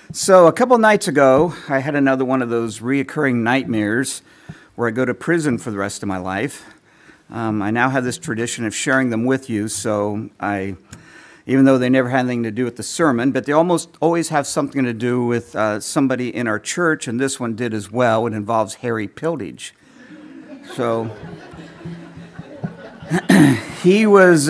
So a couple nights ago, I had another one of those reoccurring nightmares where I go to prison for the rest of my life. I now have this tradition of sharing them with you, so even though they never had anything to do with the sermon, but they almost always have something to do with somebody in our church, and this one did as well. It involves Harry Pildage. So he was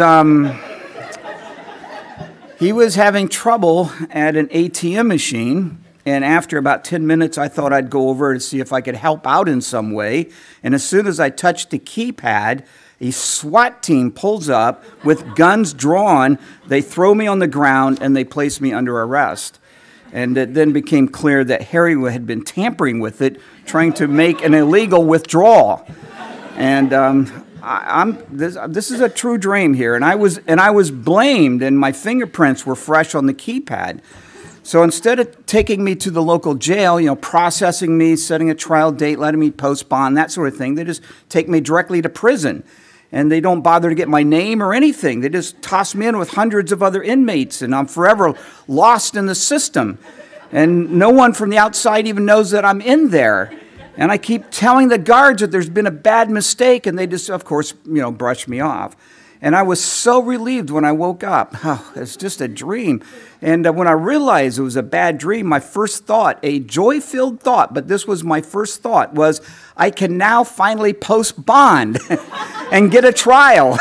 having trouble at an ATM machine, and after about 10 minutes, I thought I'd go over to see if I could help out in some way. And as soon as I touched the keypad, a SWAT team pulls up with guns drawn. They throw me on the ground, and they place me under arrest. And it then became clear that Harry had been tampering with it, trying to make an illegal withdrawal. And this is a true dream here, and I was blamed, and my fingerprints were fresh on the keypad. So instead of taking me to the local jail, processing me, setting a trial date, letting me post bond, that sort of thing, they just take me directly to prison, and they don't bother to get my name or anything. They just toss me in with hundreds of other inmates, and I'm forever lost in the system, and no one from the outside even knows that I'm in there. And I keep telling the guards that there's been a bad mistake, and they just, of course, brush me off. And I was so relieved when I woke up. Oh, it's just a dream. And when I realized it was a bad dream, my first thought, a joy-filled thought, but this was my first thought, was I can now finally post bond and get a trial.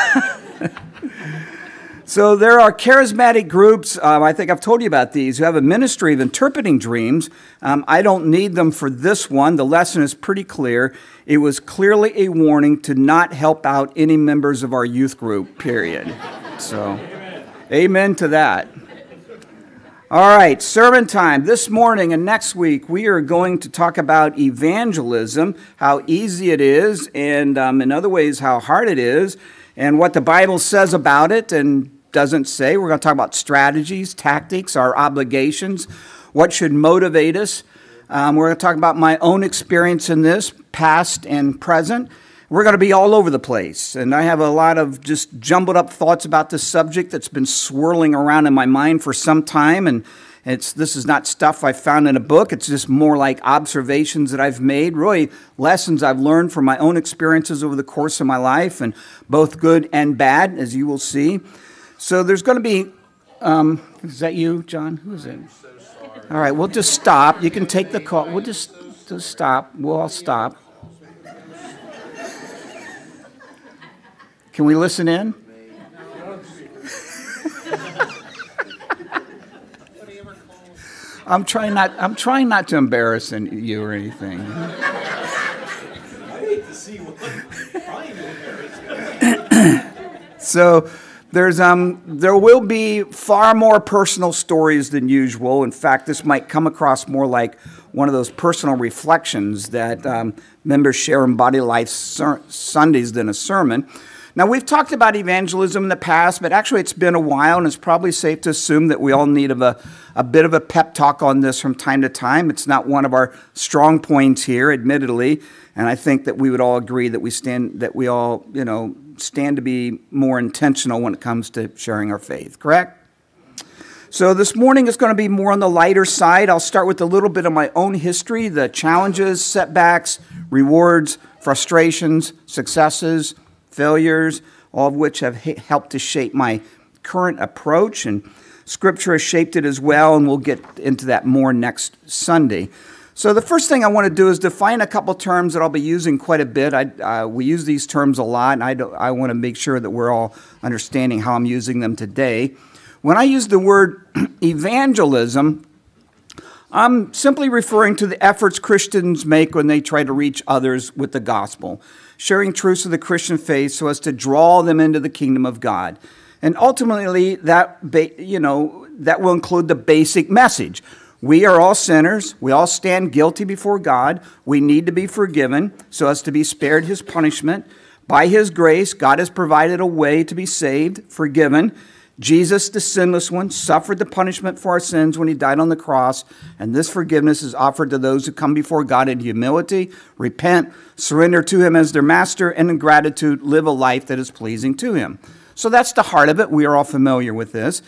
So there are charismatic groups, I think I've told you about these, who have a ministry of interpreting dreams. I don't need them for this one. The lesson is pretty clear. It was clearly a warning to not help out any members of our youth group, period. So, amen to that. All right, sermon time. This morning and next week, we are going to talk about evangelism, how easy it is, and in other ways, how hard it is, and what the Bible says about it and doesn't say. We're going to talk about strategies, tactics, our obligations, what should motivate us. We're going to talk about my own experience in this, past and present. We're going to be all over the place, and I have a lot of just jumbled up thoughts about this subject that's been swirling around in my mind for some time, and this is not stuff I found in a book. It's just more like observations that I've made, really lessons I've learned from my own experiences over the course of my life, and both good and bad, as you will see. So there's going to be, is that you, John? Who is it? I'm so sorry. All right, we'll just stop. You can take the call. We'll just stop. We'll all stop. Can we listen in? I'm trying not to embarrass you or anything. I hate to see what trying to embarrass. So there will be far more personal stories than usual. In fact, this might come across more like one of those personal reflections that members share in Body Life Sundays than a sermon. Now, we've talked about evangelism in the past, but actually it's been a while, and it's probably safe to assume that we all need a bit of a pep talk on this from time to time. It's not one of our strong points here, admittedly, and I think that we would all agree that we all stand to be more intentional when it comes to sharing our faith, correct? So this morning is going to be more on the lighter side. I'll start with a little bit of my own history, the challenges, setbacks, rewards, frustrations, successes, failures, all of which have helped to shape my current approach, and Scripture has shaped it as well, and we'll get into that more next Sunday. So the first thing I want to do is define a couple terms that I'll be using quite a bit. We use these terms a lot, and I want to make sure that we're all understanding how I'm using them today. When I use the word evangelism, I'm simply referring to the efforts Christians make when they try to reach others with the gospel, sharing truths of the Christian faith so as to draw them into the kingdom of God. And ultimately, that will include the basic message. We are all sinners. We all stand guilty before God. We need to be forgiven so as to be spared his punishment. By his grace, God has provided a way to be saved, forgiven. Jesus, the sinless one, suffered the punishment for our sins when he died on the cross, and this forgiveness is offered to those who come before God in humility, repent, surrender to him as their master, and in gratitude live a life that is pleasing to him. So that's the heart of it. We are all familiar with this.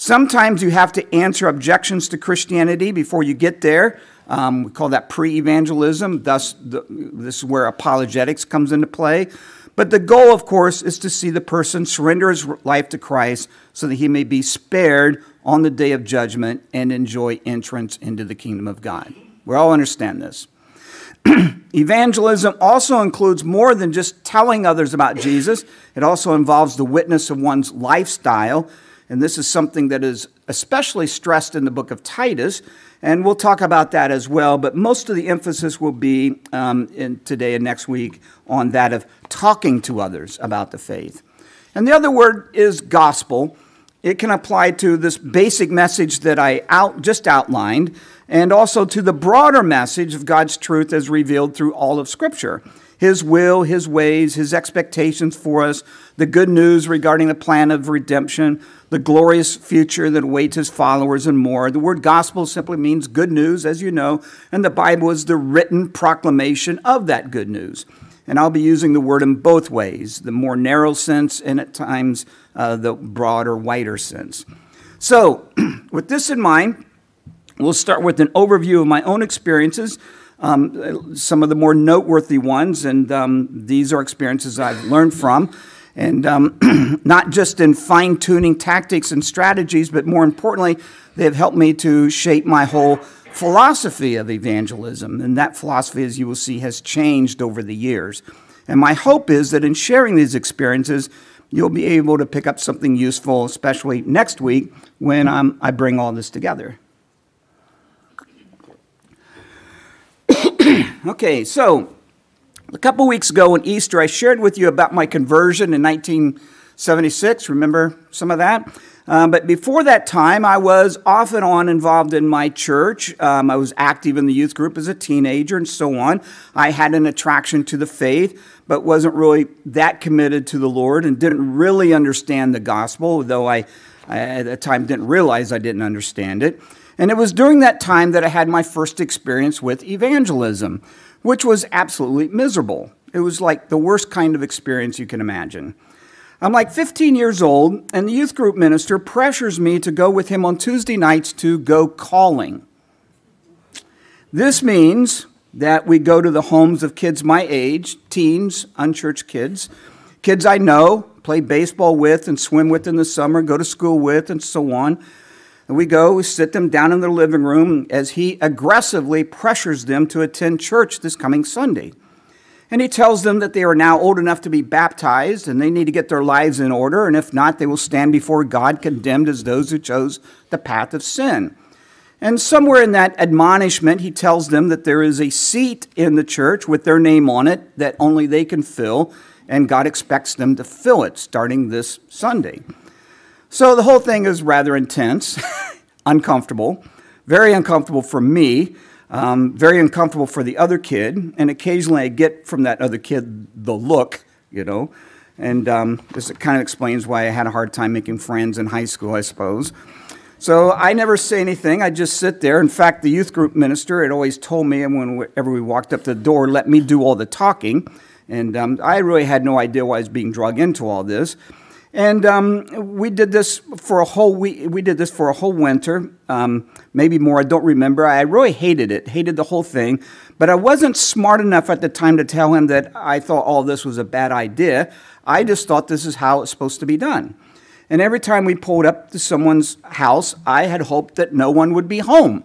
Sometimes you have to answer objections to Christianity before you get there. We call that pre-evangelism. Thus, this is where apologetics comes into play. But the goal, of course, is to see the person surrender his life to Christ so that he may be spared on the day of judgment and enjoy entrance into the kingdom of God. We all understand this. Evangelism also includes more than just telling others about Jesus. It also involves the witness of one's lifestyle. And this is something that is especially stressed in the book of Titus. And we'll talk about that as well. But most of the emphasis will be in today and next week on that of talking to others about the faith. And the other word is gospel. It can apply to this basic message that I just outlined, and also to the broader message of God's truth as revealed through all of Scripture. His will, His ways, His expectations for us, the good news regarding the plan of redemption, the glorious future that awaits His followers, and more. The word gospel simply means good news, as you know, and the Bible is the written proclamation of that good news. And I'll be using the word in both ways, the more narrow sense and at times the broader, wider sense. So, with this in mind, we'll start with an overview of my own experiences, some of the more noteworthy ones, and these are experiences I've learned from, and not just in fine-tuning tactics and strategies, but more importantly, they've helped me to shape my whole philosophy of evangelism, and that philosophy, as you will see, has changed over the years. And my hope is that in sharing these experiences, you'll be able to pick up something useful, especially next week when I bring all this together. Okay, so a couple weeks ago on Easter, I shared with you about my conversion in 1976. Remember some of that? But before that time, I was off and on involved in my church. I was active in the youth group as a teenager and so on. I had an attraction to the faith, but wasn't really that committed to the Lord and didn't really understand the gospel, though I at the time didn't realize I didn't understand it. And it was during that time that I had my first experience with evangelism, which was absolutely miserable. It was like the worst kind of experience you can imagine. I'm like 15 years old, and the youth group minister pressures me to go with him on Tuesday nights to go calling. This means that we go to the homes of kids my age, teens, unchurched kids, kids I know, play baseball with and swim with in the summer, go to school with, and so on. And we sit them down in their living room as he aggressively pressures them to attend church this coming Sunday. And he tells them that they are now old enough to be baptized and they need to get their lives in order, and if not, they will stand before God condemned as those who chose the path of sin. And somewhere in that admonishment, he tells them that there is a seat in the church with their name on it that only they can fill, and God expects them to fill it starting this Sunday. So the whole thing is rather intense, uncomfortable, very uncomfortable for me. Very uncomfortable for the other kid, and occasionally I get from that other kid the look, and this kind of explains why I had a hard time making friends in high school, I suppose. So I never say anything, I just sit there. In fact, the youth group minister had always told me, and whenever we walked up the door, let me do all the talking, and I really had no idea why I was being dragged into all this. And we did this for a whole week. We did this for a whole winter, maybe more. I don't remember. I really hated it, hated the whole thing. But I wasn't smart enough at the time to tell him that I thought all this was a bad idea. I just thought this is how it's supposed to be done. And every time we pulled up to someone's house, I had hoped that no one would be home.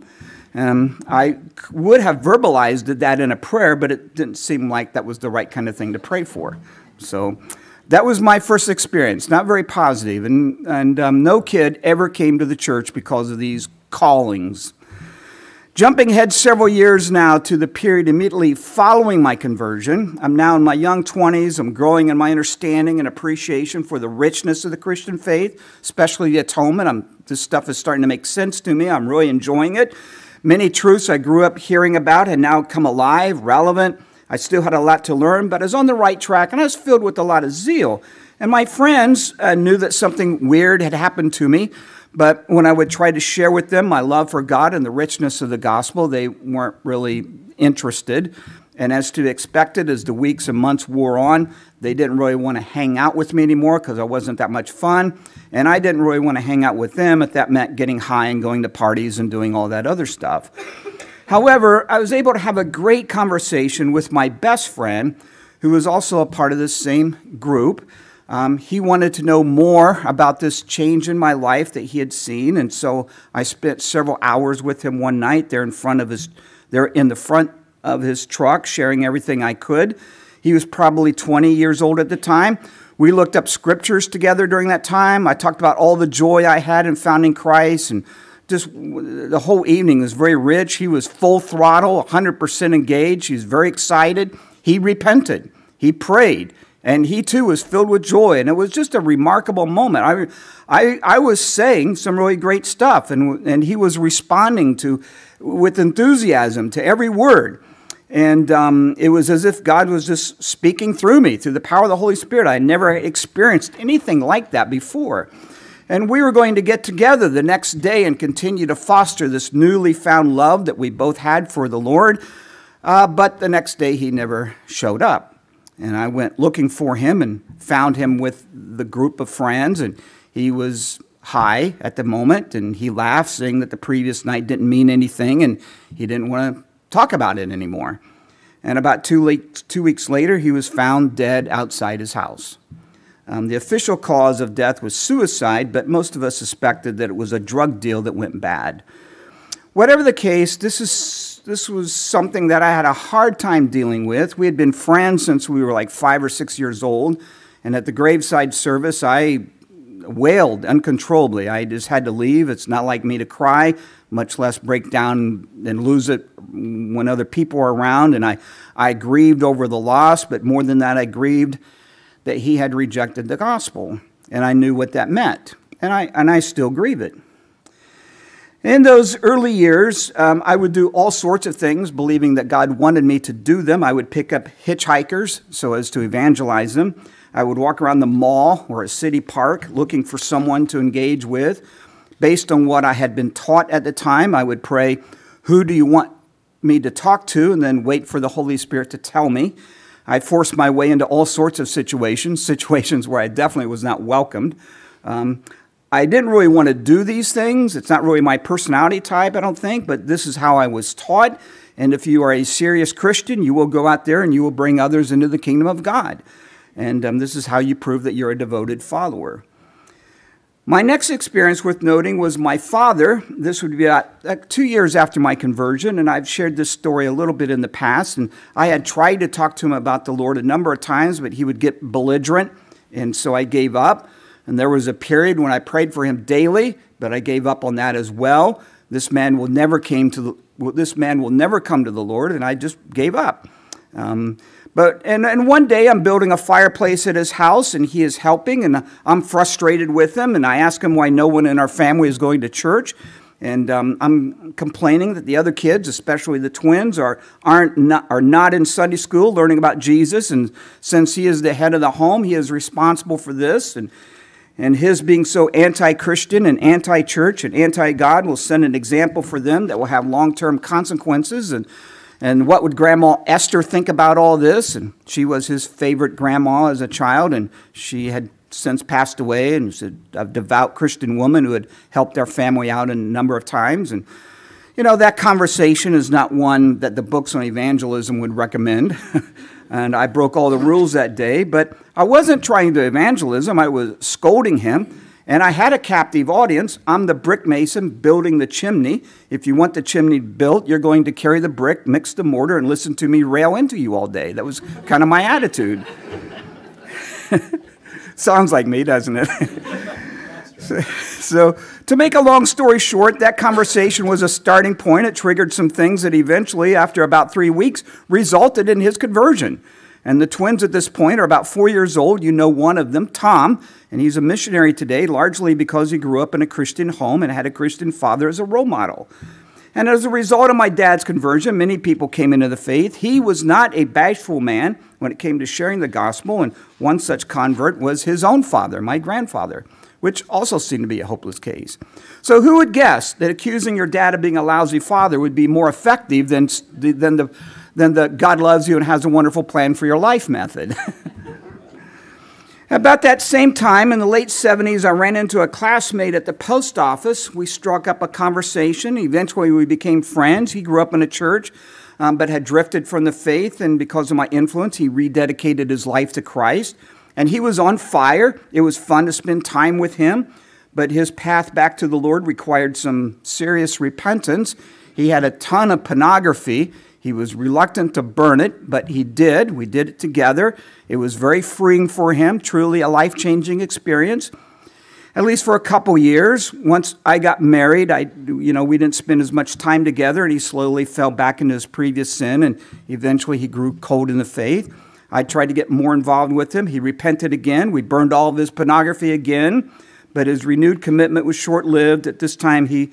I would have verbalized that in a prayer, but it didn't seem like that was the right kind of thing to pray for. So that was my first experience, not very positive, and no kid ever came to the church because of these callings. Jumping ahead several years now to the period immediately following my conversion, I'm now in my young 20s. I'm growing in my understanding and appreciation for the richness of the Christian faith, especially the atonement. This stuff is starting to make sense to me. I'm really enjoying it. Many truths I grew up hearing about had now come alive, relevant. I still had a lot to learn, but I was on the right track, and I was filled with a lot of zeal. And my friends knew that something weird had happened to me, but when I would try to share with them my love for God and the richness of the gospel, they weren't really interested. And as to be expected, as the weeks and months wore on, they didn't really want to hang out with me anymore because I wasn't that much fun. And I didn't really want to hang out with them if that meant getting high and going to parties and doing all that other stuff. However, I was able to have a great conversation with my best friend, who was also a part of this same group. He wanted to know more about this change in my life that he had seen. And so I spent several hours with him one night there in the front of his truck, sharing everything I could. He was probably 20 years old at the time. We looked up scriptures together during that time. I talked about all the joy I had in finding Christ, and just the whole evening was very rich. He was full throttle, 100% engaged. He was very excited. He repented. He prayed. And he too was filled with joy. And it was just a remarkable moment. I was saying some really great stuff, and he was responding with enthusiasm to every word. And it was as if God was just speaking through me, through the power of the Holy Spirit. I had never experienced anything like that before. And we were going to get together the next day and continue to foster this newly found love that we both had for the Lord. But the next day he never showed up. And I went looking for him and found him with the group of friends. And he was high at the moment. And he laughed, saying that the previous night didn't mean anything. And he didn't want to talk about it anymore. And about 2 weeks later, he was found dead outside his house. The official cause of death was suicide, but most of us suspected that it was a drug deal that went bad. Whatever the case, this was something that I had a hard time dealing with. We had been friends since we were like 5 or 6 years old, and at the graveside service, I wailed uncontrollably. I just had to leave. It's not like me to cry, much less break down and lose it when other people are around. And I grieved over the loss, but more than that, I grieved that he had rejected the gospel. And I knew what that meant. And I still grieve it. In those early years, I would do all sorts of things, believing that God wanted me to do them. I would pick up hitchhikers so as to evangelize them. I would walk around the mall or a city park looking for someone to engage with. Based on what I had been taught at the time, I would pray, "Who do you want me to talk to?" and then wait for the Holy Spirit to tell me. I forced my way into all sorts of situations where I definitely was not welcomed. I didn't really want to do these things. It's not really my personality type, I don't think, but this is how I was taught. And if you are a serious Christian, you will go out there and you will bring others into the kingdom of God. And this is how you prove that you're a devoted follower. My next experience worth noting was my father. This would be about 2 years after my conversion, and I've shared this story a little bit in the past. And I had tried to talk to him about the Lord a number of times, but he would get belligerent, and so I gave up. And there was a period when I prayed for him daily, but I gave up on that as well. This man will never come to the Lord, and I just gave up. And one day I'm building a fireplace at his house, and he is helping, and I'm frustrated with him, and I ask him why no one in our family is going to church. And I'm complaining that the other kids, especially the twins, are not in Sunday school learning about Jesus. And since he is the head of the home, he is responsible for this. And his being so anti-Christian and anti-church and anti-God will send an example for them that will have long-term consequences. And what would Grandma Esther think about all this? And she was his favorite grandma as a child, and she had since passed away, and was a devout Christian woman who had helped our family out a number of times. And, you know, that conversation is not one that the books on evangelism would recommend. And I broke all the rules that day, but I wasn't trying to evangelism. I was scolding him. And I had a captive audience. I'm the brick mason building the chimney. If you want the chimney built, you're going to carry the brick, mix the mortar, and listen to me rail into you all day. That was kind of my attitude. Sounds like me, doesn't it? So to make a long story short, that conversation was a starting point. It triggered some things that eventually, after about 3 weeks, resulted in his conversion. And the twins at this point are about 4 years old. You know one of them, Tom, and he's a missionary today, largely because he grew up in a Christian home and had a Christian father as a role model. And as a result of my dad's conversion, many people came into the faith. He was not a bashful man when it came to sharing the gospel, and one such convert was his own father, my grandfather, which also seemed to be a hopeless case. So who would guess that accusing your dad of being a lousy father would be more effective than than the God loves you and has a wonderful plan for your life method. About that same time, in the late 70s, I ran into a classmate at the post office. We struck up a conversation. Eventually, we became friends. He grew up in a church, but had drifted from the faith, and because of my influence, he rededicated his life to Christ. And he was on fire. It was fun to spend time with him, but his path back to the Lord required some serious repentance. He had a ton of pornography. He was reluctant to burn it, but he did. We did it together. It was very freeing for him, truly a life-changing experience, at least for a couple years. Once I got married, we didn't spend as much time together, and he slowly fell back into his previous sin, and eventually he grew cold in the faith. I tried to get more involved with him. He repented again. We burned all of his pornography again, but his renewed commitment was short-lived. At this time, he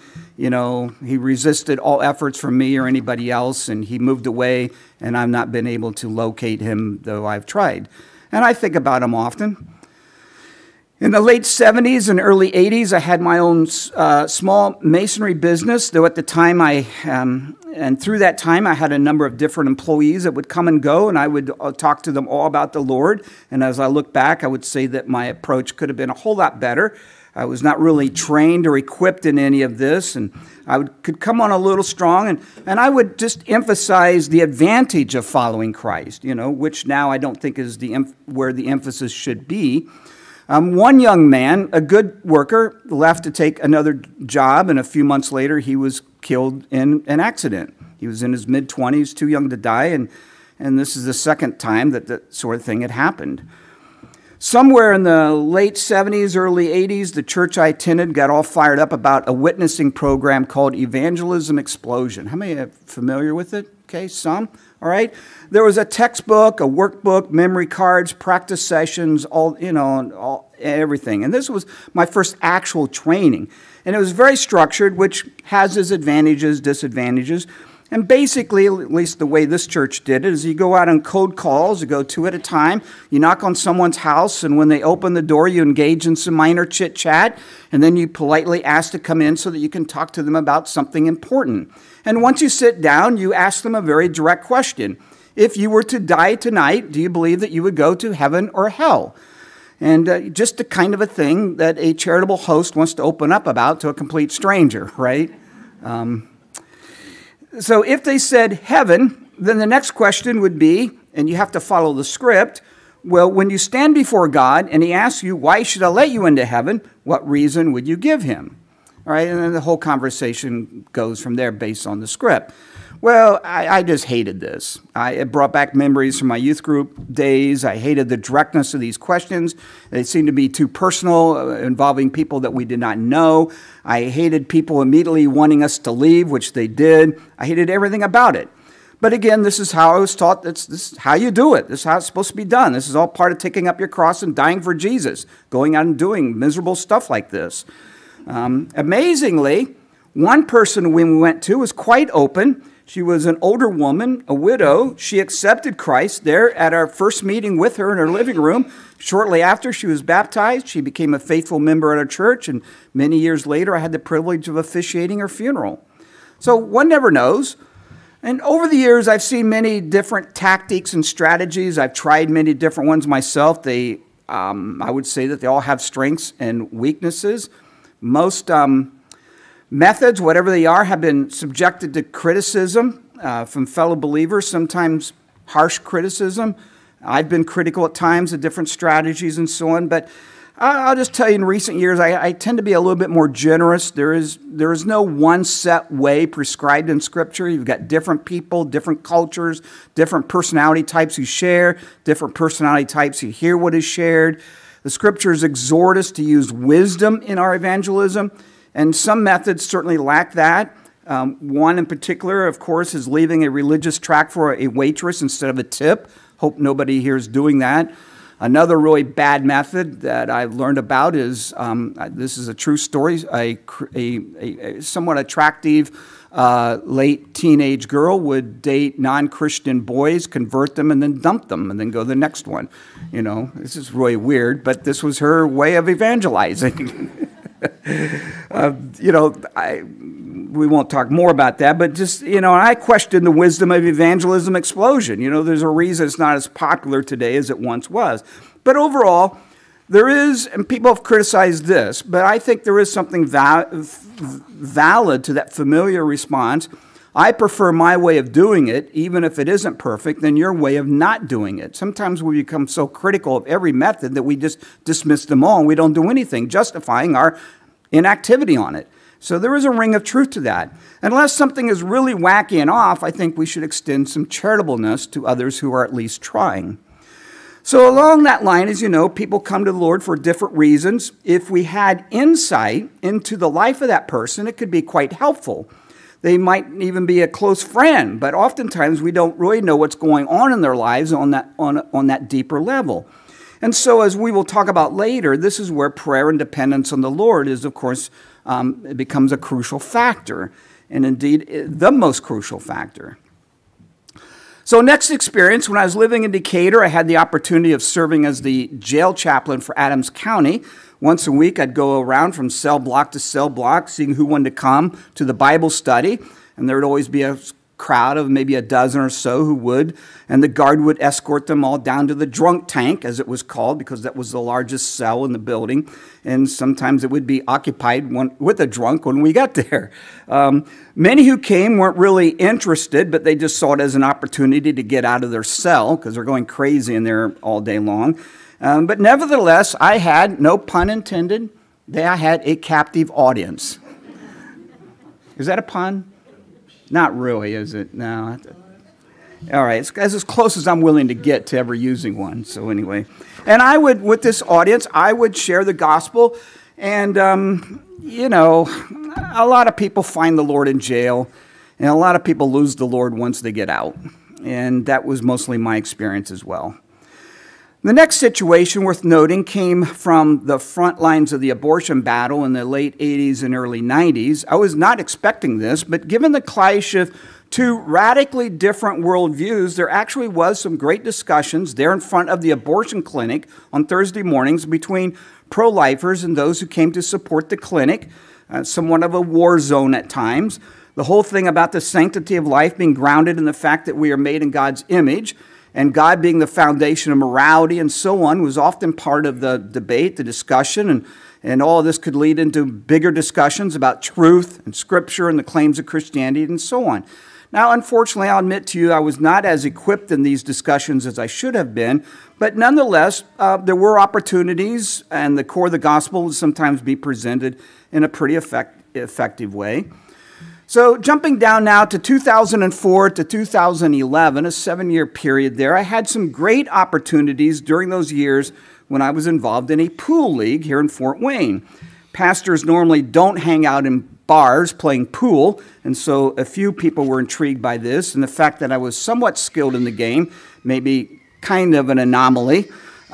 resisted all efforts from me or anybody else, and he moved away, and I've not been able to locate him, though I've tried. And I think about him often. In the late 70s and early 80s, I had my own small masonry business, though at the time and through that time, I had a number of different employees that would come and go, and I would talk to them all about the Lord. And as I look back, I would say that my approach could have been a whole lot better. I was not really trained or equipped in any of this, and I could come on a little strong, and I would just emphasize the advantage of following Christ, which now I don't think is where the emphasis should be. One young man, a good worker, left to take another job, and a few months later, he was killed in an accident. He was in his mid-20s, too young to die, and this is the second time that that sort of thing had happened. Somewhere in the late 70s, early 80s, the church I attended got all fired up about a witnessing program called Evangelism Explosion. How many are familiar with it? Okay, some. All right. There was a textbook, a workbook, memory cards, practice sessions, everything. And this was my first actual training. And it was very structured, which has its advantages, disadvantages. And basically, at least the way this church did it, is you go out on code calls, you go 2 at a time, you knock on someone's house, and when they open the door, you engage in some minor chit-chat, and then you politely ask to come in so that you can talk to them about something important. And once you sit down, you ask them a very direct question. If you were to die tonight, do you believe that you would go to heaven or hell? And just the kind of a thing that a charitable host wants to open up about to a complete stranger, right? So if they said heaven, then the next question would be, and you have to follow the script, well, when you stand before God and he asks you, why should I let you into heaven, what reason would you give him? All right, and then the whole conversation goes from there based on the script. Well, I just hated this. It brought back memories from my youth group days. I hated the directness of these questions. They seemed to be too personal, involving people that we did not know. I hated people immediately wanting us to leave, which they did. I hated everything about it. But again, this is how I was taught. This is how you do it. This is how it's supposed to be done. This is all part of taking up your cross and dying for Jesus, going out and doing miserable stuff like this. Amazingly, one person we went to was quite open. She was an older woman, a widow. She accepted Christ there at our first meeting with her in her living room. Shortly after she was baptized, she became a faithful member at our church, and many years later, I had the privilege of officiating her funeral. So one never knows. And over the years, I've seen many different tactics and strategies. I've tried many different ones myself. I would say that they all have strengths and weaknesses. Most methods, whatever they are, have been subjected to criticism from fellow believers, sometimes harsh criticism. I've been critical at times of different strategies and so on, but I'll just tell you in recent years, I tend to be a little bit more generous. There is no one set way prescribed in Scripture. You've got different people, different cultures, different personality types who share, different personality types who hear what is shared. The Scriptures exhort us to use wisdom in our evangelism, and some methods certainly lack that. One in particular, of course, is leaving a religious tract for a waitress instead of a tip. Hope nobody here is doing that. Another really bad method that I've learned about is, this is a true story, a somewhat attractive late teenage girl would date non-Christian boys, convert them, and then dump them, and then go to the next one. You know, this is really weird, but this was her way of evangelizing. we won't talk more about that, but just, I question the wisdom of evangelism explosion. There's a reason it's not as popular today as it once was. But overall, there is, and people have criticized this, but I think there is something valid to that familiar response. I prefer my way of doing it, even if it isn't perfect, than your way of not doing it. Sometimes we become so critical of every method that we just dismiss them all and we don't do anything, justifying our inactivity on it. So there is a ring of truth to that. Unless something is really wacky and off, I think we should extend some charitableness to others who are at least trying. So along that line, as you know, people come to the Lord for different reasons. If we had insight into the life of that person, it could be quite helpful. They might even be a close friend, but oftentimes we don't really know what's going on in their lives on that deeper level. And so as we will talk about later, this is where prayer and dependence on the Lord is, of course, it becomes a crucial factor, and indeed the most crucial factor. So next experience, when I was living in Decatur, I had the opportunity of serving as the jail chaplain for Adams County. Once a week, I'd go around from cell block to cell block, seeing who wanted to come to the Bible study. And there would always be a crowd of maybe a dozen or so who would. And the guard would escort them all down to the drunk tank, as it was called, because that was the largest cell in the building. And sometimes it would be occupied with a drunk when we got there. Many who came weren't really interested, but they just saw it as an opportunity to get out of their cell, because they're going crazy in there all day long. But nevertheless, I had, no pun intended, I had a captive audience. Is that a pun? Not really, is it? No. All right, it's as close as I'm willing to get to ever using one. So anyway, and I would, with this audience, I would share the gospel. And, a lot of people find the Lord in jail, and a lot of people lose the Lord once they get out. And that was mostly my experience as well. The next situation worth noting came from the front lines of the abortion battle in the late 80s and early 90s. I was not expecting this, but given the clash of two radically different worldviews, there actually was some great discussions there in front of the abortion clinic on Thursday mornings between pro-lifers and those who came to support the clinic, somewhat of a war zone at times. The whole thing about the sanctity of life being grounded in the fact that we are made in God's image, and God being the foundation of morality and so on, was often part of the debate, the discussion, and all of this could lead into bigger discussions about truth and Scripture and the claims of Christianity and so on. Now, unfortunately, I'll admit to you, I was not as equipped in these discussions as I should have been, but nonetheless, there were opportunities, and the core of the gospel would sometimes be presented in a pretty effective way. So jumping down now to 2004 to 2011, a 7-year period there, I had some great opportunities during those years when I was involved in a pool league here in Fort Wayne. Pastors normally don't hang out in bars playing pool, and so a few people were intrigued by this, and the fact that I was somewhat skilled in the game, maybe kind of an anomaly,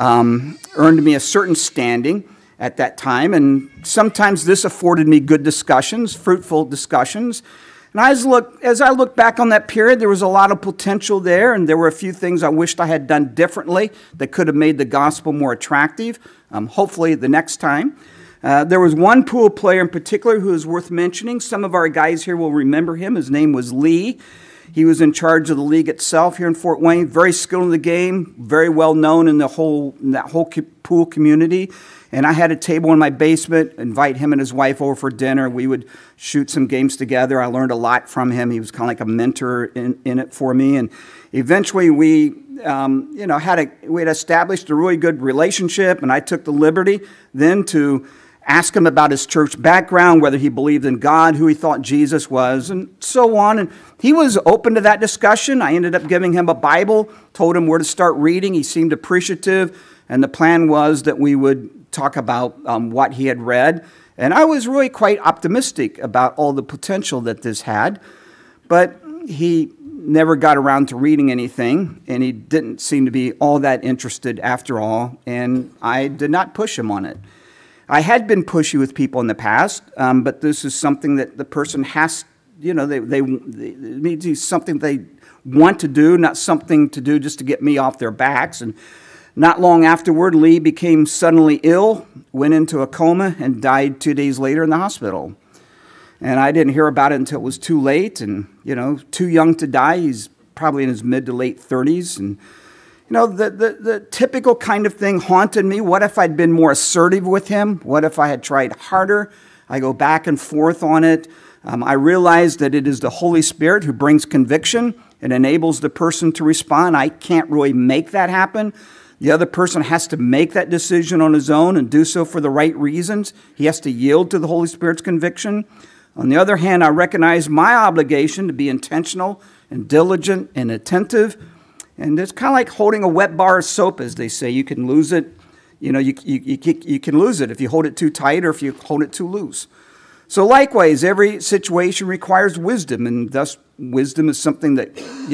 earned me a certain standing at that time, and sometimes this afforded me good discussions, fruitful discussions. And as I look back on that period, there was a lot of potential there, and there were a few things I wished I had done differently that could have made the gospel more attractive, hopefully the next time. There was one pool player in particular who is worth mentioning. Some of our guys here will remember him. His name was Lee. He was in charge of the league itself here in Fort Wayne, very skilled in the game, very well known in that whole pool community. And I had a table in my basement, invite him and his wife over for dinner. We would shoot some games together. I learned a lot from him. He was kind of like a mentor in it for me. And eventually we had established a really good relationship, and I took the liberty then to ask him about his church background, whether he believed in God, who he thought Jesus was, and so on. And he was open to that discussion. I ended up giving him a Bible, told him where to start reading. He seemed appreciative, and the plan was that we would talk about what he had read. And I was really quite optimistic about all the potential that this had, but he never got around to reading anything, and he didn't seem to be all that interested after all, and I did not push him on it. I had been pushy with people in the past, but this is something that the person has, they need to something they want to do, not something to do just to get me off their backs. And not long afterward, Lee became suddenly ill, went into a coma, and died 2 days later in the hospital. And I didn't hear about it until it was too late and, too young to die. He's probably in his mid to late 30s. And, the typical kind of thing haunted me. What if I'd been more assertive with him? What if I had tried harder? I go back and forth on it. I realize that it is the Holy Spirit who brings conviction and enables the person to respond. I can't really make that happen. The other person has to make that decision on his own and do so for the right reasons. He has to yield to the Holy Spirit's conviction. On the other hand, I recognize my obligation to be intentional and diligent and attentive. And it's kind of like holding a wet bar of soap, as they say. You can lose it. You can lose it if you hold it too tight or if you hold it too loose. So likewise, every situation requires wisdom, and thus wisdom is something that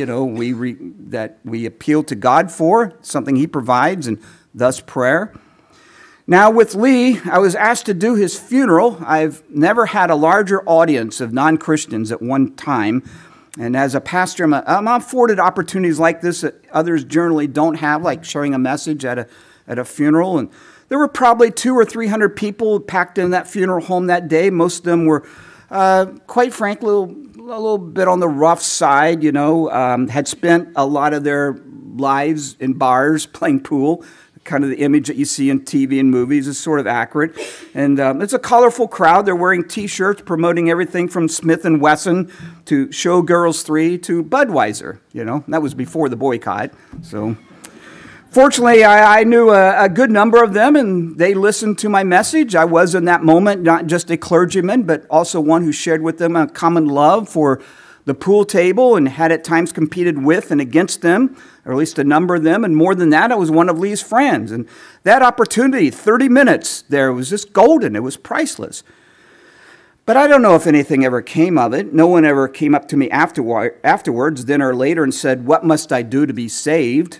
we appeal to God for, something He provides, and thus prayer. Now with Lee, I was asked to do his funeral. I've never had a larger audience of non-Christians at one time, and as a pastor, I'm afforded opportunities like this that others generally don't have, like sharing a message at a funeral. And there were probably 200 or 300 people packed in that funeral home that day. Most of them were, quite frankly, a little bit on the rough side, had spent a lot of their lives in bars playing pool. Kind of the image that you see in TV and movies is sort of accurate. And it's a colorful crowd. They're wearing T-shirts promoting everything from Smith & Wesson to Showgirls 3 to Budweiser. That was before the boycott. So fortunately, I knew a good number of them, and they listened to my message. I was in that moment not just a clergyman, but also one who shared with them a common love for the pool table and had at times competed with and against them, or at least a number of them. And more than that, I was one of Lee's friends. And that opportunity, 30 minutes there, was just golden. It was priceless. But I don't know if anything ever came of it. No one ever came up to me afterwards, then or later, and said, "What must I do to be saved?"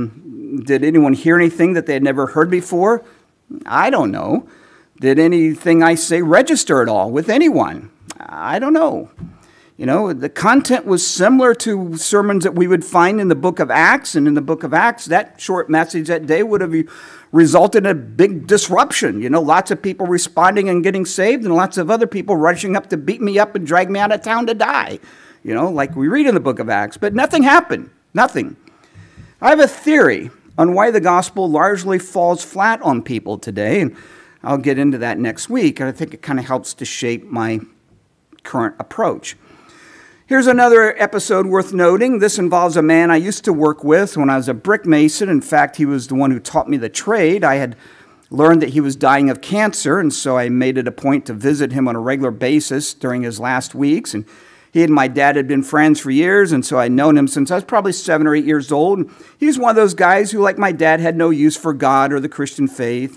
Did anyone hear anything that they had never heard before? I don't know. Did anything I say register at all with anyone? I don't know. The content was similar to sermons that we would find in the book of Acts. And in the book of Acts, that short message that day would have resulted in a big disruption. Lots of people responding and getting saved, and lots of other people rushing up to beat me up and drag me out of town to die. Like we read in the book of Acts. But nothing happened. Nothing. I have a theory on why the gospel largely falls flat on people today. And I'll get into that next week. And I think it kind of helps to shape my current approach. Here's another episode worth noting. This involves a man I used to work with when I was a brick mason. In fact, he was the one who taught me the trade. I had learned that he was dying of cancer, and so I made it a point to visit him on a regular basis during his last weeks. And he and my dad had been friends for years, and so I'd known him since I was probably 7 or 8 years old. And he was one of those guys who, like my dad, had no use for God or the Christian faith.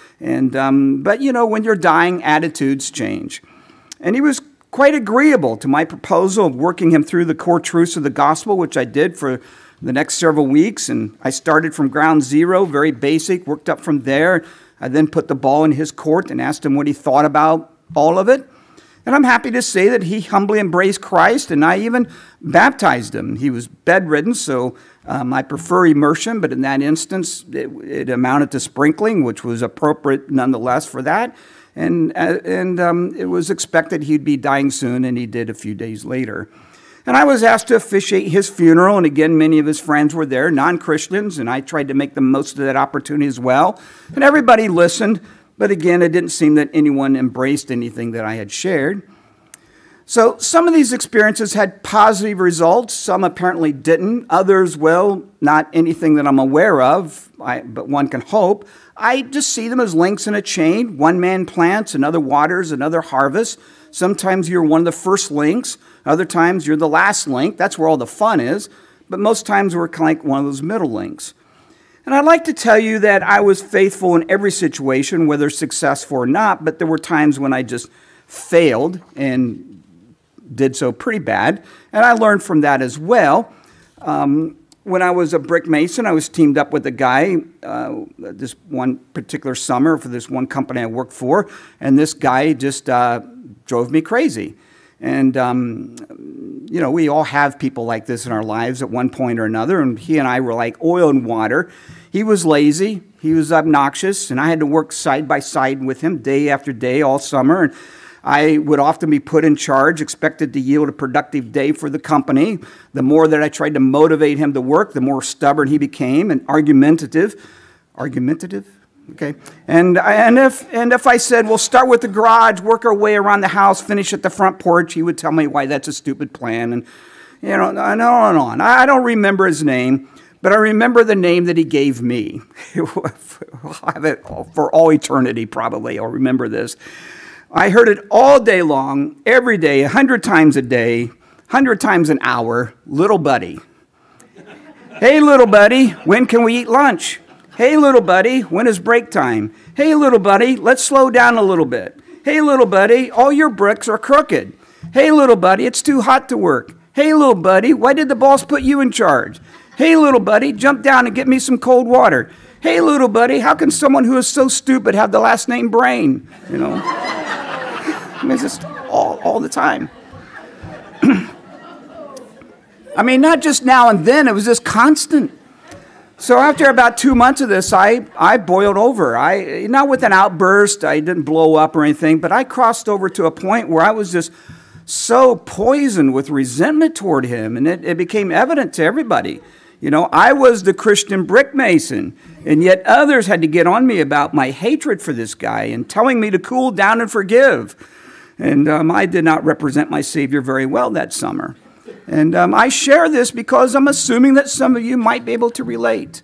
But when you're dying, attitudes change. And he was quite agreeable to my proposal of working him through the core truths of the gospel, which I did for the next several weeks. And I started from ground zero, very basic, worked up from there. I then put the ball in his court and asked him what he thought about all of it. And I'm happy to say that he humbly embraced Christ, and I even baptized him. He was bedridden, so I prefer immersion, but in that instance, it amounted to sprinkling, which was appropriate nonetheless for that. And it was expected he'd be dying soon, and he did a few days later. And I was asked to officiate his funeral, and again, many of his friends were there, non-Christians, and I tried to make the most of that opportunity as well. And everybody listened, but again, it didn't seem that anyone embraced anything that I had shared. So some of these experiences had positive results, some apparently didn't. Others, well, not anything that I'm aware of, but one can hope. I just see them as links in a chain. One man plants, another waters, another harvests. Sometimes you're one of the first links. Other times you're the last link. That's where all the fun is. But most times we're kind of like one of those middle links. And I'd like to tell you that I was faithful in every situation, whether successful or not, but there were times when I just failed and did so pretty bad. And I learned from that as well. When I was a brick mason, I was teamed up with a guy this one particular summer for this one company I worked for, and this guy just drove me crazy. And, we all have people like this in our lives at one point or another, and he and I were like oil and water. He was lazy, he was obnoxious, and I had to work side by side with him day after day all summer. And I would often be put in charge, expected to yield a productive day for the company. The more that I tried to motivate him to work, the more stubborn he became and argumentative. Argumentative? Okay. And if I said, well, start with the garage, work our way around the house, finish at the front porch, he would tell me why that's a stupid plan. And, on and on. I don't remember his name, but I remember the name that he gave me. I'll have it for all eternity, probably. I'll remember this. I heard it all day long, every day, 100 times a day, 100 times an hour. Little buddy. Hey, little buddy, when can we eat lunch? Hey, little buddy, when is break time? Hey, little buddy, let's slow down a little bit. Hey, little buddy, all your bricks are crooked. Hey, little buddy, it's too hot to work. Hey, little buddy, why did the boss put you in charge? Hey, little buddy, jump down and get me some cold water. Hey, little buddy, how can someone who is so stupid have the last name Brain? I mean, it's just all the time. I mean, not just now and then, it was just constant. So after about 2 months of this, I boiled over. Not with an outburst, I didn't blow up or anything, but I crossed over to a point where I was just so poisoned with resentment toward him, and it became evident to everybody. I was the Christian brick mason, and yet others had to get on me about my hatred for this guy and telling me to cool down and forgive. And I did not represent my Savior very well that summer. And I share this because I'm assuming that some of you might be able to relate.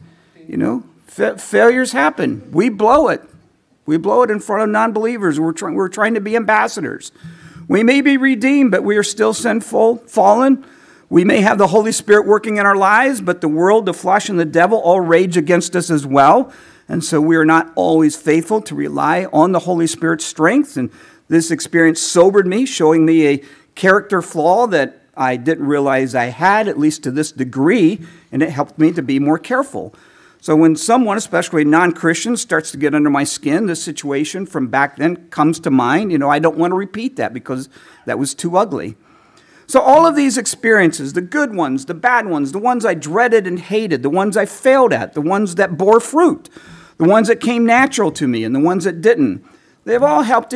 Failures happen. We blow it. We blow it in front of non-believers. We're trying to be ambassadors. We may be redeemed, but we are still sinful, fallen. We may have the Holy Spirit working in our lives, but the world, the flesh, and the devil all rage against us as well. And so we are not always faithful to rely on the Holy Spirit's strength. And this experience sobered me, showing me a character flaw that I didn't realize I had, at least to this degree, and it helped me to be more careful. So when someone, especially a non-Christian, starts to get under my skin, this situation from back then comes to mind. I don't want to repeat that because that was too ugly. So all of these experiences, the good ones, the bad ones, the ones I dreaded and hated, the ones I failed at, the ones that bore fruit, the ones that came natural to me and the ones that didn't, they've all helped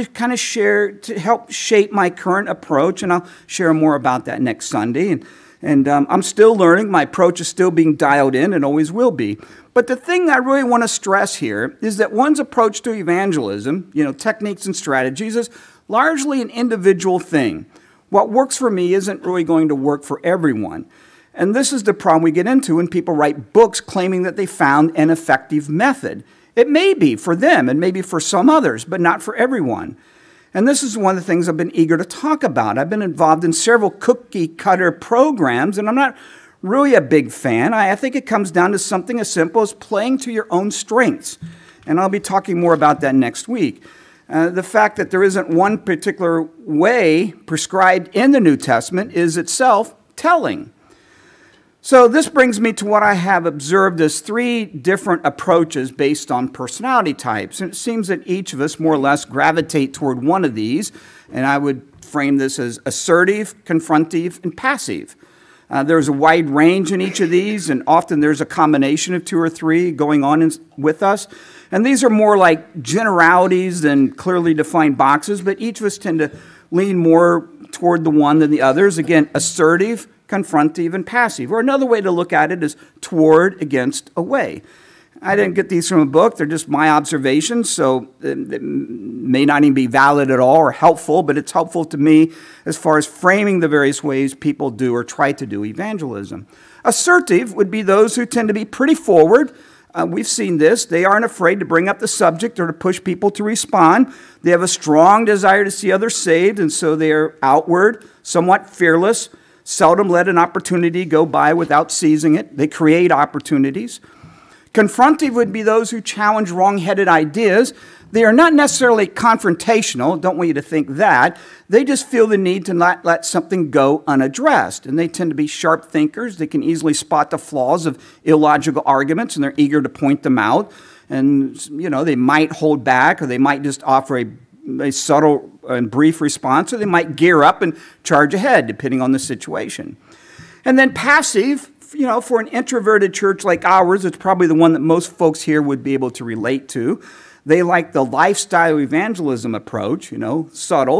to help shape my current approach, and I'll share more about that next Sunday. And I'm still learning. My approach is still being dialed in and always will be. But the thing I really want to stress here is that one's approach to evangelism, techniques and strategies, is largely an individual thing. What works for me isn't really going to work for everyone. And this is the problem we get into when people write books claiming that they found an effective method. It may be for them and maybe for some others, but not for everyone. And this is one of the things I've been eager to talk about. I've been involved in several cookie cutter programs, and I'm not really a big fan. I think it comes down to something as simple as playing to your own strengths. And I'll be talking more about that next week. The fact that there isn't one particular way prescribed in the New Testament is itself telling. So this brings me to what I have observed as 3 different approaches based on personality types. And it seems that each of us more or less gravitate toward one of these. And I would frame this as assertive, confrontive, and passive. There's a wide range in each of these, and often there's a combination of 2 or 3 going on with us. And these are more like generalities than clearly defined boxes, but each of us tend to lean more toward the one than the others. Again, assertive, confrontive, and passive. Or another way to look at it is toward, against, away. I didn't get these from a book. They're just my observations, so it may not even be valid at all or helpful, but it's helpful to me as far as framing the various ways people do or try to do evangelism. Assertive would be those who tend to be pretty forward. We've seen this. They aren't afraid to bring up the subject or to push people to respond. They have a strong desire to see others saved, and so they are outward, somewhat fearless, seldom let an opportunity go by without seizing it. They create opportunities. Confrontive would be those who challenge wrong-headed ideas. They are not necessarily confrontational. Don't want you to think that. They just feel the need to not let something go unaddressed. And they tend to be sharp thinkers. They can easily spot the flaws of illogical arguments, and they're eager to point them out. And, they might hold back, or they might just offer a subtle and brief response, or they might gear up and charge ahead, depending on the situation. And then passive, for an introverted church like ours, it's probably the one that most folks here would be able to relate to. They like the lifestyle evangelism approach, subtle.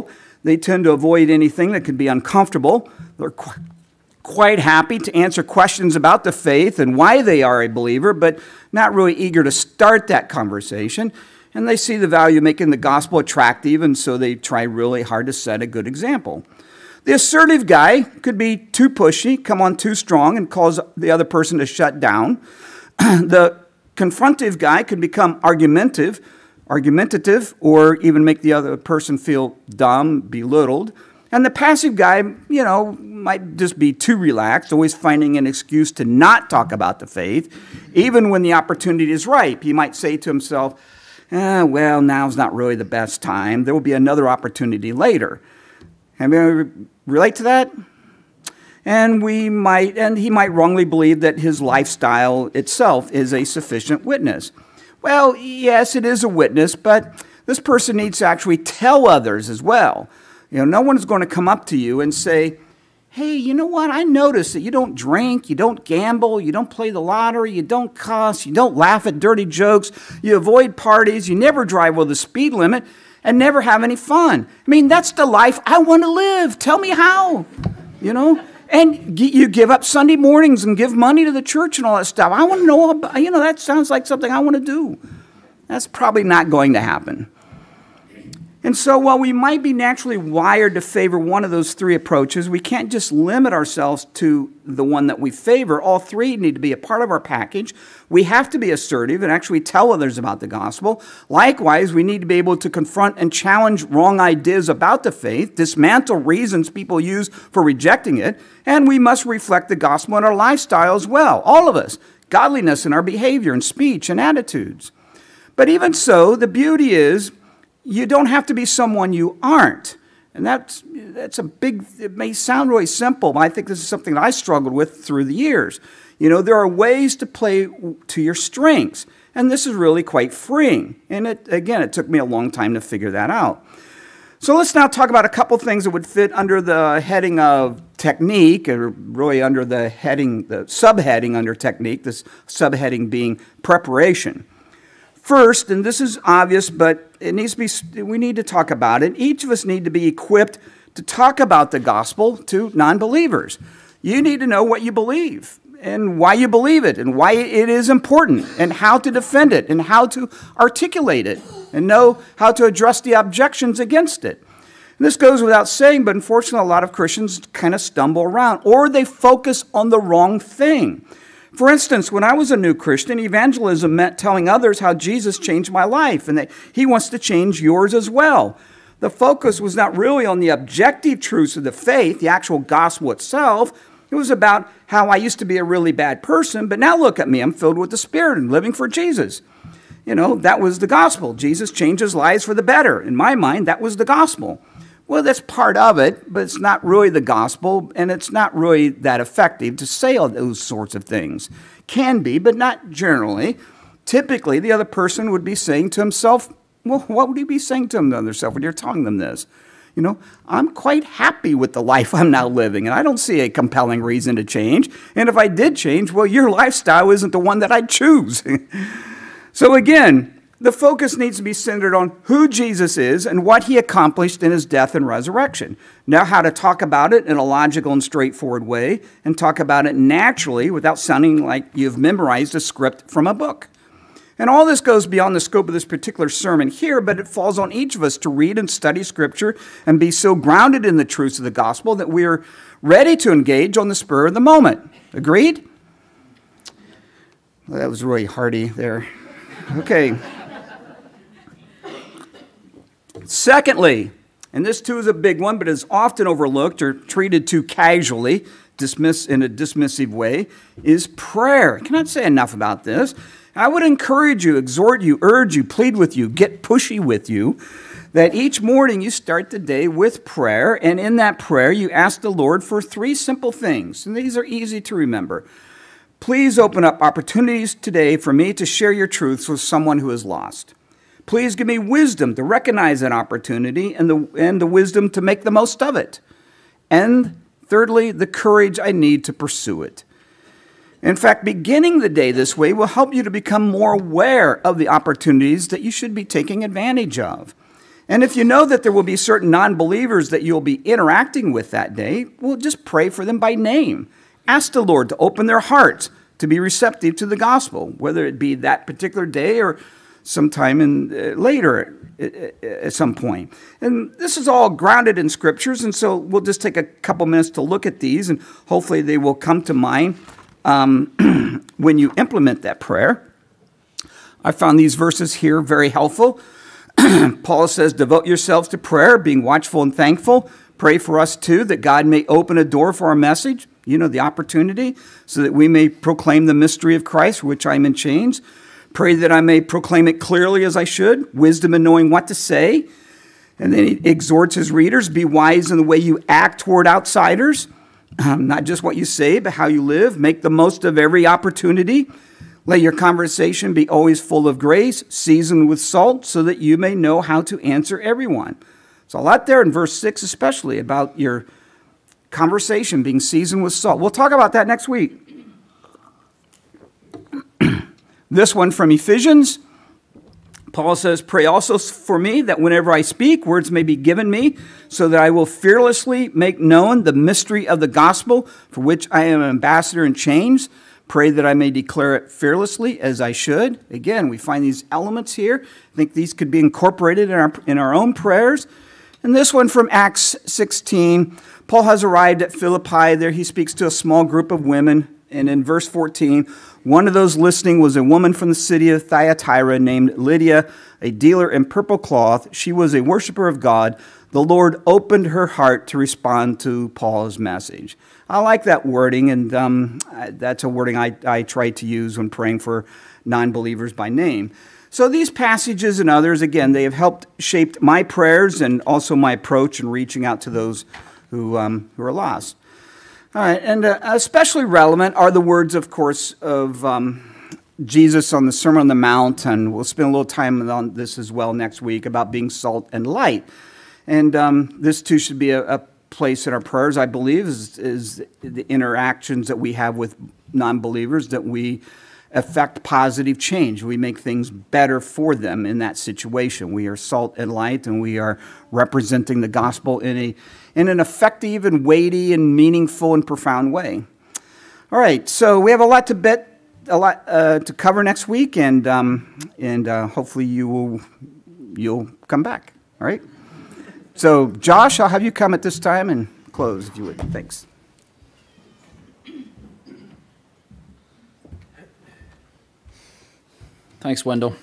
They tend to avoid anything that could be uncomfortable. They're quite happy to answer questions about the faith and why they are a believer, but not really eager to start that conversation. And they see the value of making the gospel attractive, and so they try really hard to set a good example. The assertive guy could be too pushy, come on too strong, and cause the other person to shut down. The confrontive guy could become argumentative, or even make the other person feel dumb, belittled. And the passive guy, might just be too relaxed, always finding an excuse to not talk about the faith, even when the opportunity is ripe. He might say to himself, well, now's not really the best time. There will be another opportunity later. And we relate to that? And he might wrongly believe that his lifestyle itself is a sufficient witness. Well, yes, it is a witness, but this person needs to actually tell others as well. No one's going to come up to you and say, hey, you know what? I noticed that you don't drink, you don't gamble, you don't play the lottery, you don't cuss, you don't laugh at dirty jokes, you avoid parties, you never drive with the speed limit, and never have any fun. I mean, that's the life I want to live. Tell me how, And you give up Sunday mornings and give money to the church and all that stuff. I want to know, that sounds like something I want to do. That's probably not going to happen. And so while we might be naturally wired to favor one of those three approaches, we can't just limit ourselves to the one that we favor. All three need to be a part of our package. We have to be assertive and actually tell others about the gospel. Likewise, we need to be able to confront and challenge wrong ideas about the faith, dismantle reasons people use for rejecting it, and we must reflect the gospel in our lifestyle as well, all of us, godliness in our behavior and speech and attitudes. But even so, the beauty is, you don't have to be someone you aren't. And that's it may sound really simple, but I think this is something that I struggled with through the years. There are ways to play to your strengths, and this is really quite freeing. And it took me a long time to figure that out. So let's now talk about a couple things that would fit under the heading of technique, or really under the subheading under technique, this subheading being preparation. First, and this is obvious, but we need to talk about it. Each of us need to be equipped to talk about the gospel to non-believers. You need to know what you believe and why you believe it and why it is important and how to defend it and how to articulate it and know how to address the objections against it. And this goes without saying, but unfortunately a lot of Christians kind of stumble around or they focus on the wrong thing. For instance, when I was a new Christian, evangelism meant telling others how Jesus changed my life and that he wants to change yours as well. The focus was not really on the objective truths of the faith, the actual gospel itself. It was about how I used to be a really bad person, but now look at me, I'm filled with the Spirit and living for Jesus. That was the gospel. Jesus changed his lives for the better. In my mind, that was the gospel. Well, that's part of it, but it's not really the gospel, and it's not really that effective to say all those sorts of things. Can be, but not generally. Typically, the other person would be saying to himself, well, what would he be saying to himself when you're telling them this? I'm quite happy with the life I'm now living, and I don't see a compelling reason to change. And if I did change, well, your lifestyle isn't the one that I'd choose. So again, the focus needs to be centered on who Jesus is and what he accomplished in his death and resurrection. Know how to talk about it in a logical and straightforward way and talk about it naturally without sounding like you've memorized a script from a book. And all this goes beyond the scope of this particular sermon here, but it falls on each of us to read and study Scripture and be so grounded in the truths of the gospel that we are ready to engage on the spur of the moment. Agreed? Well, that was really hearty there. Okay. Secondly, and this too is a big one, but is often overlooked or treated too casually, in a dismissive way, is prayer. I cannot say enough about this. I would encourage you, exhort you, urge you, plead with you, get pushy with you, that each morning you start the day with prayer, and in that prayer you ask the Lord for three simple things, and these are easy to remember. Please open up opportunities today for me to share your truths with someone who is lost. Please give me wisdom to recognize that opportunity and the wisdom to make the most of it. And thirdly, the courage I need to pursue it. In fact, beginning the day this way will help you to become more aware of the opportunities that you should be taking advantage of. And if you know that there will be certain non-believers that you'll be interacting with that day, well, just pray for them by name. Ask the Lord to open their hearts to be receptive to the gospel, whether it be that particular day or sometime later at some point. And this is all grounded in scriptures, and so we'll just take a couple minutes to look at these, and hopefully they will come to mind when you implement that prayer. I found these verses here very helpful. Paul says, devote yourselves to prayer, being watchful and thankful. Pray for us too, that God may open a door for our message, the opportunity, so that we may proclaim the mystery of Christ, for which I am in chains. Pray that I may proclaim it clearly as I should, wisdom in knowing what to say. And then he exhorts his readers, be wise in the way you act toward outsiders, not just what you say, but how you live. Make the most of every opportunity. Let your conversation be always full of grace, seasoned with salt, so that you may know how to answer everyone. So a lot there in verse 6 especially about your conversation being seasoned with salt. We'll talk about that next week. This one from Ephesians, Paul says, pray also for me that whenever I speak, words may be given me, so that I will fearlessly make known the mystery of the gospel, for which I am an ambassador in chains. Pray that I may declare it fearlessly as I should. Again, we find these elements here. I think these could be incorporated in our own prayers. And this one from Acts 16, Paul has arrived at Philippi. There he speaks to a small group of women. And in verse 14, one of those listening was a woman from the city of Thyatira named Lydia, a dealer in purple cloth. She was a worshiper of God. The Lord opened her heart to respond to Paul's message. I like that wording, and that's a wording I try to use when praying for non-believers by name. So these passages and others, again, they have helped shape my prayers and also my approach in reaching out to those who are lost. All right, and especially relevant are the words, of course, of Jesus on the Sermon on the Mount, and we'll spend a little time on this as well next week about being salt and light. And this too should be a place in our prayers, I believe, is the interactions that we have with non-believers, that we affect positive change. We make things better for them in that situation. We are salt and light, and we are representing the gospel in an effective and weighty and meaningful and profound way. All right, so we have a lot to cover next week, and hopefully you'll come back. All right. So, Josh, I'll have you come at this time and close, if you would. Thanks. Thanks, Wendell.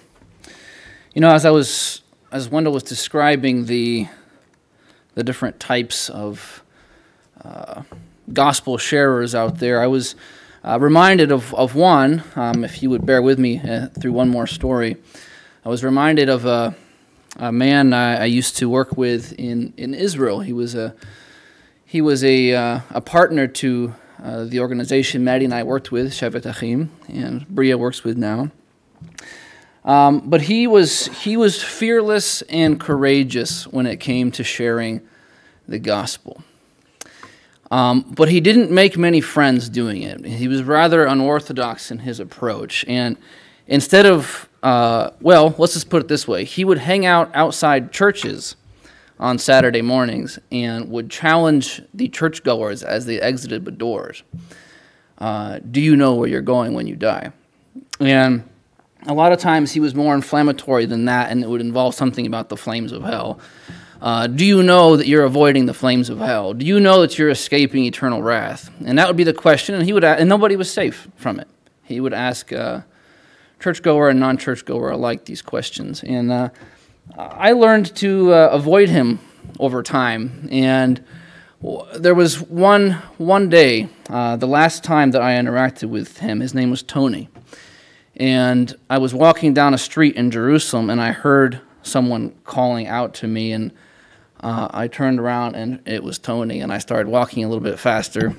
As Wendell was describing the different types of gospel sharers out there, I was reminded of one. If you would bear with me through one more story, I was reminded of a man I used to work with in Israel. He was a partner to the organization Maddie and I worked with, Shevet Achim, and Bria works with now. But he was fearless and courageous when it came to sharing the gospel. But he didn't make many friends doing it. He was rather unorthodox in his approach. And instead of, let's just put it this way. He would hang out outside churches on Saturday mornings and would challenge the churchgoers as they exited the doors. Do you know where you're going when you die? And a lot of times he was more inflammatory than that, and it would involve something about the flames of hell. Do you know that you're avoiding the flames of hell? Do you know that you're escaping eternal wrath? And that would be the question, and nobody was safe from it. He would ask churchgoer and non-churchgoer alike these questions. And I learned to avoid him over time. And there was one day, the last time that I interacted with him, his name was Tony. And I was walking down a street in Jerusalem, and I heard someone calling out to me, and I turned around, and it was Tony, and I started walking a little bit faster.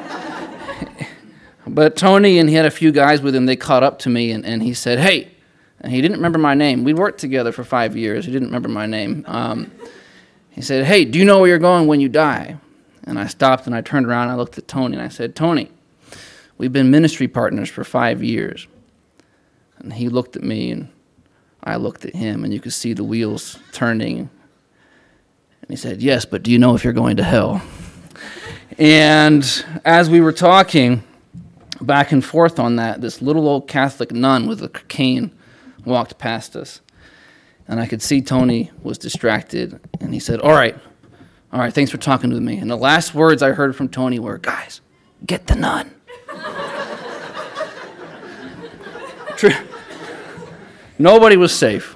But Tony, and he had a few guys with him, they caught up to me, and he said, hey, and he didn't remember my name. We worked together for 5 years. He didn't remember my name. He said, hey, do you know where you're going when you die? And I stopped, and I turned around, and I looked at Tony, and I said, Tony, we've been ministry partners for 5 years. And he looked at me, and I looked at him, and you could see the wheels turning And he said, "Yes, but do you know if you're going to hell?" And as we were talking back and forth on that, this little old Catholic nun with a cane walked past us. And I could see Tony was distracted. And he said, all right, thanks for talking with me. And the last words I heard from Tony were, "Guys, get the nun." Nobody was safe.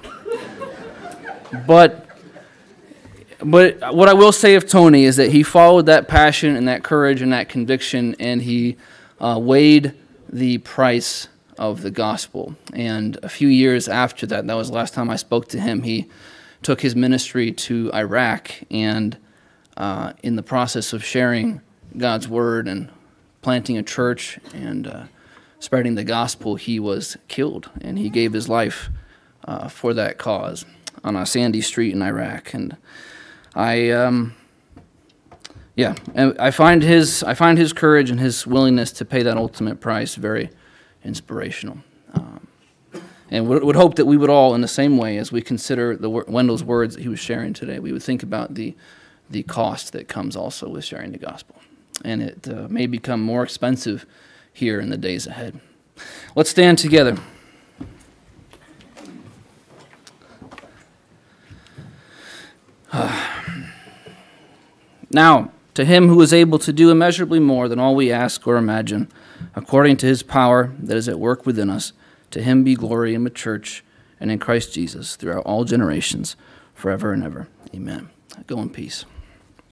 But what I will say of Tony is that he followed that passion and that courage and that conviction, and he weighed the price of the gospel. And a few years after that, that was the last time I spoke to him, he took his ministry to Iraq, and in the process of sharing God's word and planting a church and spreading the gospel, he was killed, and he gave his life for that cause on a sandy street in Iraq. And I find his courage and his willingness to pay that ultimate price very inspirational. And would hope that we would all, in the same way as we consider Wendell's words that he was sharing today, we would think about the cost that comes also with sharing the gospel. And it may become more expensive here in the days ahead. Let's stand together. Now, to him who is able to do immeasurably more than all we ask or imagine, according to his power that is at work within us, to him be glory in the church and in Christ Jesus throughout all generations, forever and ever. Amen. Go in peace.